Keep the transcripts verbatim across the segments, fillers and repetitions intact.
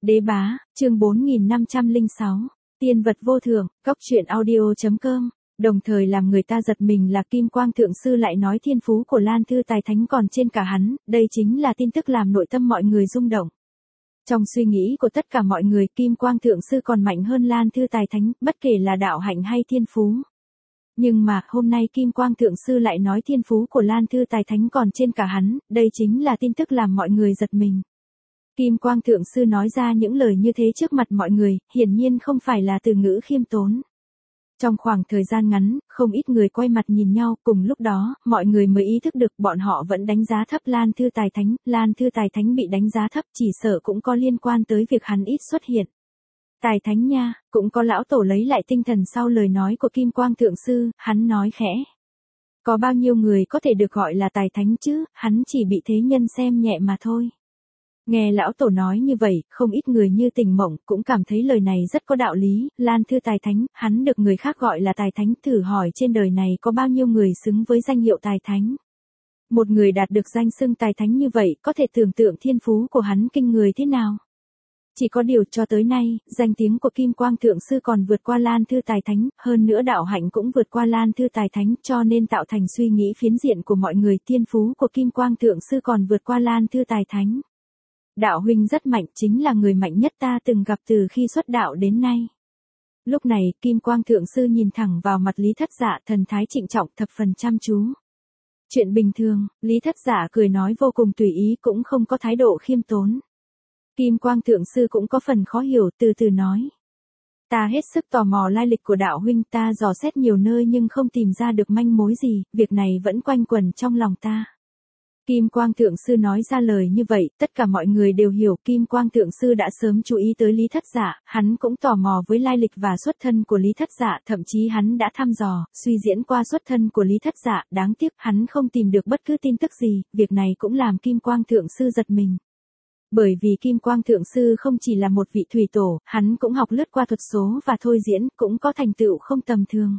Đế bá, chương bốn nghìn năm trăm lẻ sáu, tiên vật vô thượng, cốc truyện audio.com, đồng thời làm người ta giật mình là Kim Quang Thượng Sư lại nói thiên phú của Lan Thư Tài Thánh còn trên cả hắn, đây chính là tin tức làm nội tâm mọi người rung động. Trong suy nghĩ của tất cả mọi người, Kim Quang Thượng Sư còn mạnh hơn Lan Thư Tài Thánh, bất kể là đạo hạnh hay thiên phú. Nhưng mà, hôm nay Kim Quang Thượng Sư lại nói thiên phú của Lan Thư Tài Thánh còn trên cả hắn, đây chính là tin tức làm mọi người giật mình. Kim Quang Thượng Sư nói ra những lời như thế trước mặt mọi người, hiển nhiên không phải là từ ngữ khiêm tốn. Trong khoảng thời gian ngắn, không ít người quay mặt nhìn nhau, cùng lúc đó, mọi người mới ý thức được bọn họ vẫn đánh giá thấp Lan Thư Tài Thánh, Lan Thư Tài Thánh bị đánh giá thấp chỉ sợ cũng có liên quan tới việc hắn ít xuất hiện. Tài Thánh nha, cũng có lão tổ lấy lại tinh thần sau lời nói của Kim Quang Thượng Sư, hắn nói khẽ. Có bao nhiêu người có thể được gọi là Tài Thánh chứ, hắn chỉ bị thế nhân xem nhẹ mà thôi. Nghe lão tổ nói như vậy, không ít người như Tỉnh Mộng cũng cảm thấy lời này rất có đạo lý, Lan Thư Tài Thánh, hắn được người khác gọi là Tài Thánh, thử hỏi trên đời này có bao nhiêu người xứng với danh hiệu Tài Thánh. Một người đạt được danh xưng Tài Thánh như vậy, có thể tưởng tượng thiên phú của hắn kinh người thế nào. Chỉ có điều cho tới nay, danh tiếng của Kim Quang Thượng Sư còn vượt qua Lan Thư Tài Thánh, hơn nữa đạo hạnh cũng vượt qua Lan Thư Tài Thánh, cho nên tạo thành suy nghĩ phiến diện của mọi người, thiên phú của Kim Quang Thượng Sư còn vượt qua Lan Thư Tài Thánh. Đạo huynh rất mạnh, chính là người mạnh nhất ta từng gặp từ khi xuất đạo đến nay. Lúc này, Kim Quang Thượng Sư nhìn thẳng vào mặt Lý Thất Dạ, thần thái trịnh trọng thập phần chăm chú. Chuyện bình thường, Lý Thất Dạ cười nói vô cùng tùy ý cũng không có thái độ khiêm tốn. Kim Quang Thượng Sư cũng có phần khó hiểu, từ từ nói. Ta hết sức tò mò lai lịch của đạo huynh, ta dò xét nhiều nơi nhưng không tìm ra được manh mối gì, việc này vẫn quanh quẩn trong lòng ta. Kim Quang Thượng Sư nói ra lời như vậy, tất cả mọi người đều hiểu Kim Quang Thượng Sư đã sớm chú ý tới Lý Thất Dạ, hắn cũng tò mò với lai lịch và xuất thân của Lý Thất Dạ, thậm chí hắn đã thăm dò, suy diễn qua xuất thân của Lý Thất Dạ, đáng tiếc hắn không tìm được bất cứ tin tức gì, việc này cũng làm Kim Quang Thượng Sư giật mình. Bởi vì Kim Quang Thượng Sư không chỉ là một vị thủy tổ, hắn cũng học lướt qua thuật số và thôi diễn, cũng có thành tựu không tầm thường.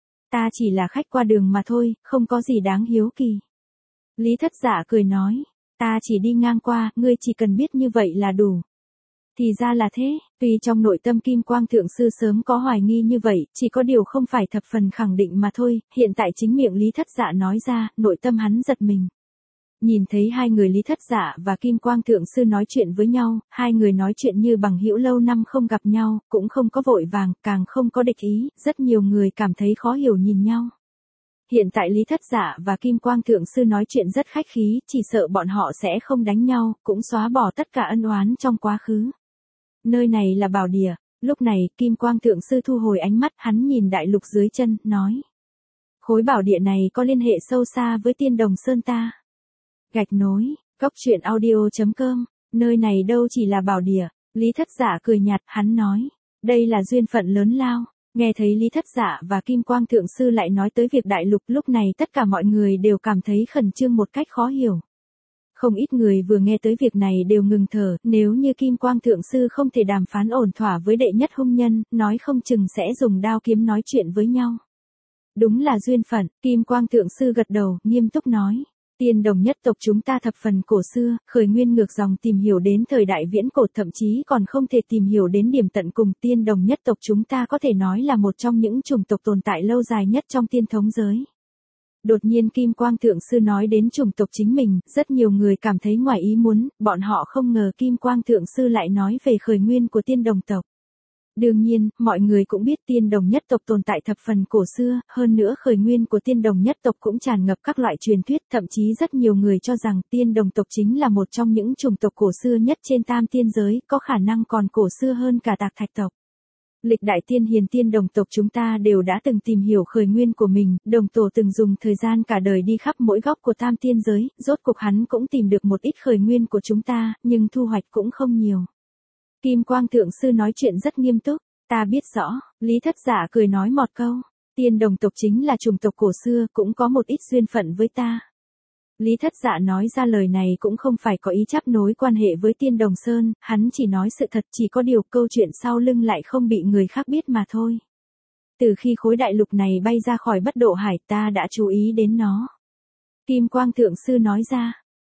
Ta chỉ là khách qua đường mà thôi, không có gì đáng hiếu kỳ. Lý Thất Dạ cười nói, ta chỉ đi ngang qua, ngươi chỉ cần biết như vậy là đủ. Thì ra là thế, tuy trong nội tâm Kim Quang Thượng Sư sớm có hoài nghi như vậy, chỉ có điều không phải thập phần khẳng định mà thôi, hiện tại chính miệng Lý Thất Dạ nói ra, nội tâm hắn giật mình. Nhìn thấy hai người Lý Thất Dạ và Kim Quang Thượng Sư nói chuyện với nhau, hai người nói chuyện như bằng hữu lâu năm không gặp nhau, cũng không có vội vàng, càng không có địch ý, rất nhiều người cảm thấy khó hiểu nhìn nhau. Hiện tại Lý Thất Dạ và Kim Quang Thượng Sư nói chuyện rất khách khí, chỉ sợ bọn họ sẽ không đánh nhau, cũng xóa bỏ tất cả ân oán trong quá khứ. Nơi này là bảo địa, lúc này Kim Quang Thượng Sư thu hồi ánh mắt, hắn nhìn đại lục dưới chân, nói. Khối bảo địa này có liên hệ sâu xa với Tiên Đồng Sơn ta. Gạch nối, cốc truyện audio.com, nơi này đâu chỉ là bảo địa, Lý Thất Dạ cười nhạt, hắn nói. Đây là duyên phận lớn lao. Nghe thấy Lý Thất Dạ và Kim Quang Thượng Sư lại nói tới việc đại lục, lúc này tất cả mọi người đều cảm thấy khẩn trương một cách khó hiểu. Không ít người vừa nghe tới việc này đều ngừng thở, nếu như Kim Quang Thượng Sư không thể đàm phán ổn thỏa với đệ nhất hung nhân, nói không chừng sẽ dùng đao kiếm nói chuyện với nhau. Đúng là duyên phận, Kim Quang Thượng Sư gật đầu, nghiêm túc nói. Tiên Đồng nhất tộc chúng ta thập phần cổ xưa, khởi nguyên ngược dòng tìm hiểu đến thời đại viễn cổ, thậm chí còn không thể tìm hiểu đến điểm tận cùng. Tiên Đồng nhất tộc chúng ta có thể nói là một trong những chủng tộc tồn tại lâu dài nhất trong tiên thống giới. Đột nhiên Kim Quang Thượng Sư nói đến chủng tộc chính mình, rất nhiều người cảm thấy ngoài ý muốn, bọn họ không ngờ Kim Quang Thượng Sư lại nói về khởi nguyên của tiên đồng tộc. Đương nhiên, mọi người cũng biết Tiên Đồng nhất tộc tồn tại thập phần cổ xưa, hơn nữa khởi nguyên của Tiên Đồng nhất tộc cũng tràn ngập các loại truyền thuyết, thậm chí rất nhiều người cho rằng Tiên Đồng tộc chính là một trong những chủng tộc cổ xưa nhất trên tam tiên giới, có khả năng còn cổ xưa hơn cả Tạc Thạch tộc. Lịch đại tiên hiền Tiên Đồng tộc chúng ta đều đã từng tìm hiểu khởi nguyên của mình, Đồng tổ từng dùng thời gian cả đời đi khắp mỗi góc của tam tiên giới, rốt cuộc hắn cũng tìm được một ít khởi nguyên của chúng ta, nhưng thu hoạch cũng không nhiều. Kim Quang Thượng Sư nói chuyện rất nghiêm túc, ta biết rõ, Lý Thất Dạ cười nói một câu, Tiên Đồng tộc chính là chủng tộc cổ xưa, cũng có một ít duyên phận với ta. Lý Thất Dạ nói ra lời này cũng không phải có ý chấp nối quan hệ với Tiên Đồng Sơn, hắn chỉ nói sự thật, chỉ có điều câu chuyện sau lưng lại không bị người khác biết mà thôi. Từ khi khối đại lục này bay ra khỏi Bất Độ Hải ta đã chú ý đến nó. Kim Quang Thượng Sư nói ra.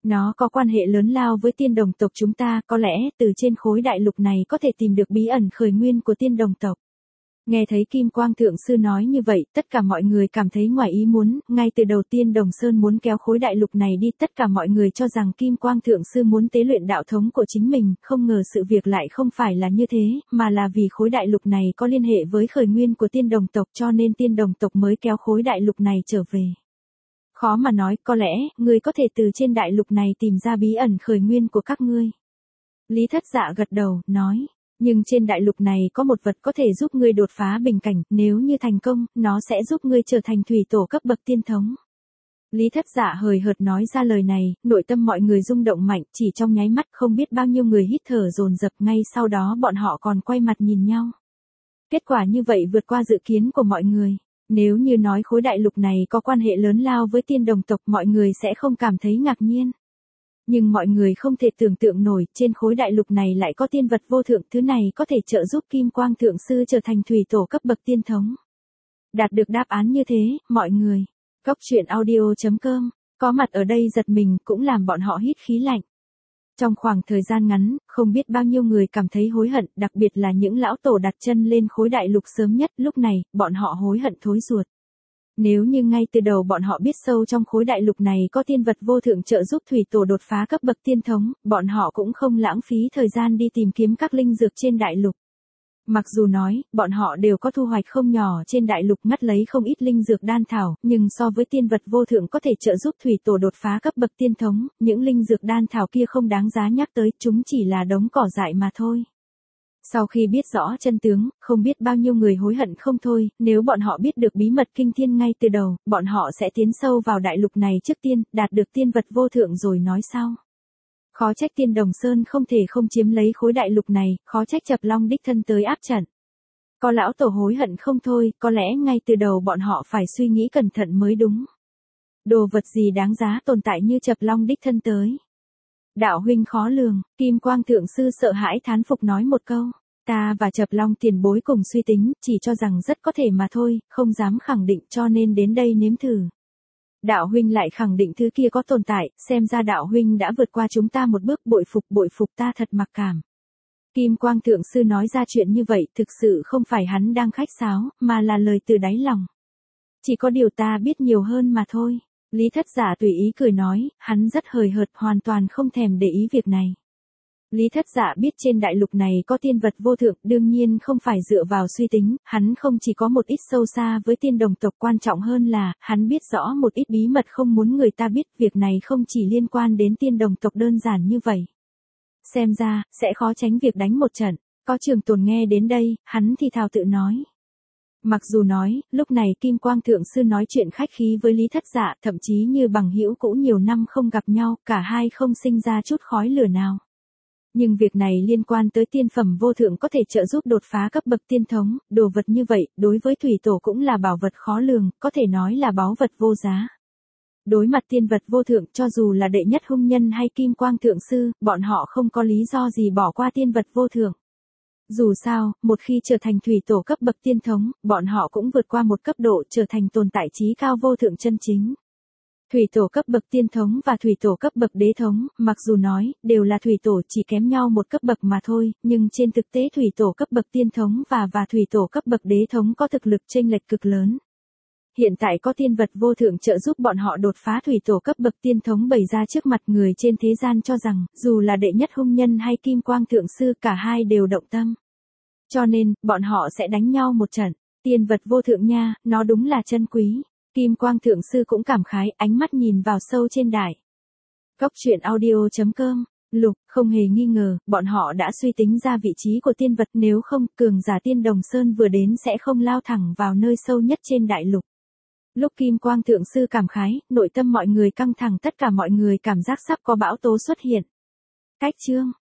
Nó có quan hệ lớn lao với tiên đồng tộc chúng ta, có lẽ từ trên khối đại lục này có thể tìm được bí ẩn khởi nguyên của tiên đồng tộc. Nghe thấy Kim Quang Thượng Sư nói như vậy, tất cả mọi người cảm thấy ngoài ý muốn, ngay từ đầu Tiên Đồng Sơn muốn kéo khối đại lục này đi, tất cả mọi người cho rằng Kim Quang Thượng Sư muốn tế luyện đạo thống của chính mình, không ngờ sự việc lại không phải là như thế, mà là vì khối đại lục này có liên hệ với khởi nguyên của tiên đồng tộc cho nên tiên đồng tộc mới kéo khối đại lục này trở về. Khó mà nói, có lẽ, ngươi có thể từ trên đại lục này tìm ra bí ẩn khởi nguyên của các ngươi. Lý Thất Dạ gật đầu, nói. Nhưng trên đại lục này có một vật có thể giúp ngươi đột phá bình cảnh, nếu như thành công, nó sẽ giúp ngươi trở thành thủy tổ cấp bậc tiên thống. Lý Thất Dạ hời hợt nói ra lời này, nội tâm mọi người rung động mạnh, chỉ trong nháy mắt không biết bao nhiêu người hít thở dồn dập, ngay sau đó bọn họ còn quay mặt nhìn nhau. Kết quả như vậy vượt qua dự kiến của mọi người. Nếu như nói khối đại lục này có quan hệ lớn lao với tiên đồng tộc, mọi người sẽ không cảm thấy ngạc nhiên. Nhưng mọi người không thể tưởng tượng nổi, trên khối đại lục này lại có tiên vật vô thượng, thứ này có thể trợ giúp Kim Quang Thượng Sư trở thành thủy tổ cấp bậc tiên thống. Đạt được đáp án như thế, mọi người, Cốc Truyện Audio chấm com, có mặt ở đây giật mình cũng làm bọn họ hít khí lạnh. Trong khoảng thời gian ngắn, không biết bao nhiêu người cảm thấy hối hận, đặc biệt là những lão tổ đặt chân lên khối đại lục sớm nhất, lúc này, bọn họ hối hận thối ruột. Nếu như ngay từ đầu bọn họ biết sâu trong khối đại lục này có tiên vật vô thượng trợ giúp thủy tổ đột phá cấp bậc tiên thống, bọn họ cũng không lãng phí thời gian đi tìm kiếm các linh dược trên đại lục. Mặc dù nói, bọn họ đều có thu hoạch không nhỏ trên đại lục, ngắt lấy không ít linh dược đan thảo, nhưng so với tiên vật vô thượng có thể trợ giúp thủy tổ đột phá cấp bậc tiên thống, những linh dược đan thảo kia không đáng giá nhắc tới, chúng chỉ là đống cỏ dại mà thôi. Sau khi biết rõ chân tướng, không biết bao nhiêu người hối hận không thôi, nếu bọn họ biết được bí mật kinh thiên ngay từ đầu, bọn họ sẽ tiến sâu vào đại lục này trước tiên, đạt được tiên vật vô thượng rồi nói sau. Khó trách Tiên Đồng Sơn không thể không chiếm lấy khối đại lục này, khó trách Chập Long đích thân tới áp trận. Có lão tổ hối hận không thôi, có lẽ ngay từ đầu bọn họ phải suy nghĩ cẩn thận mới đúng. Đồ vật gì đáng giá tồn tại như Chập Long đích thân tới. Đạo huynh khó lường, Kim Quang Thượng Sư sợ hãi thán phục nói một câu. Ta và Chập Long tiền bối cùng suy tính, chỉ cho rằng rất có thể mà thôi, không dám khẳng định cho nên đến đây nếm thử. Đạo huynh lại khẳng định thứ kia có tồn tại, xem ra đạo huynh đã vượt qua chúng ta một bước, bội phục bội phục ta thật mặc cảm. Kim Quang Thượng Sư nói ra chuyện như vậy thực sự không phải hắn đang khách sáo, mà là lời từ đáy lòng. Chỉ có điều ta biết nhiều hơn mà thôi. Lý Thất Giả tùy ý cười nói, hắn rất hời hợt, hoàn toàn không thèm để ý việc này. Lý Thất Dạ biết trên đại lục này có tiên vật vô thượng, đương nhiên không phải dựa vào suy tính, hắn không chỉ có một ít sâu xa với tiên đồng tộc, quan trọng hơn là, hắn biết rõ một ít bí mật không muốn người ta biết, việc này không chỉ liên quan đến tiên đồng tộc đơn giản như vậy. Xem ra, sẽ khó tránh việc đánh một trận, có Trường Tồn nghe đến đây, hắn thì thào tự nói. Mặc dù nói, lúc này Kim Quang Thượng Sư nói chuyện khách khí với Lý Thất Dạ, thậm chí như bằng hữu cũ nhiều năm không gặp nhau, cả hai không sinh ra chút khói lửa nào. Nhưng việc này liên quan tới tiên phẩm vô thượng có thể trợ giúp đột phá cấp bậc tiên thống, đồ vật như vậy, đối với thủy tổ cũng là bảo vật khó lường, có thể nói là báu vật vô giá. Đối mặt tiên vật vô thượng, cho dù là đệ nhất hung nhân hay Kim Quang Thượng Sư, bọn họ không có lý do gì bỏ qua tiên vật vô thượng. Dù sao, một khi trở thành thủy tổ cấp bậc tiên thống, bọn họ cũng vượt qua một cấp độ trở thành tồn tại trí cao vô thượng chân chính. Thủy tổ cấp bậc tiên thống và thủy tổ cấp bậc đế thống, mặc dù nói, đều là thủy tổ chỉ kém nhau một cấp bậc mà thôi, nhưng trên thực tế thủy tổ cấp bậc tiên thống và và thủy tổ cấp bậc đế thống có thực lực chênh lệch cực lớn. Hiện tại có tiên vật vô thượng trợ giúp bọn họ đột phá thủy tổ cấp bậc tiên thống bày ra trước mặt người trên thế gian, cho rằng, dù là đệ nhất hung nhân hay Kim Quang Thượng Sư, cả hai đều động tâm. Cho nên, bọn họ sẽ đánh nhau một trận. Tiên vật vô thượng nha, nó đúng là chân quý. Kim Quang Thượng Sư cũng cảm khái, ánh mắt nhìn vào sâu trên đài. Cốc Truyện Audio chấm com, Lục, không hề nghi ngờ, bọn họ đã suy tính ra vị trí của tiên vật, nếu không, cường giả Tiên Đồng Sơn vừa đến sẽ không lao thẳng vào nơi sâu nhất trên đại lục. Lúc Kim Quang Thượng Sư cảm khái, nội tâm mọi người căng thẳng, tất cả mọi người cảm giác sắp có bão tố xuất hiện. Cách chương